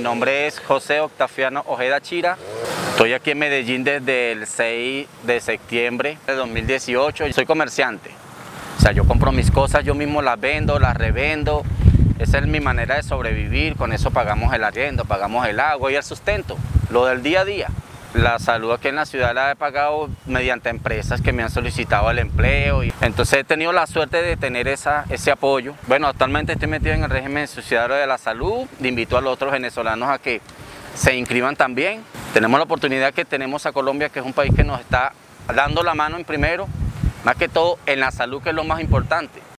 nombre es José Octaviano Ojeda Chira. Estoy aquí en Medellín desde el 6 de septiembre de 2018. Soy comerciante. O sea, yo compro mis cosas, yo mismo las vendo, las revendo. Esa es mi manera de sobrevivir. Con eso pagamos el arriendo, pagamos el agua y el sustento. Lo del día a día. La salud aquí en la ciudad la he pagado mediante empresas que me han solicitado el empleo. Entonces he tenido la suerte de tener ese apoyo. Bueno, actualmente estoy metido en el régimen subsidiario de la salud. Invito a los otros venezolanos a que se inscriban también. Tenemos la oportunidad que tenemos a Colombia, que es un país que nos está dando la mano en primero, más que todo en la salud, que es lo más importante.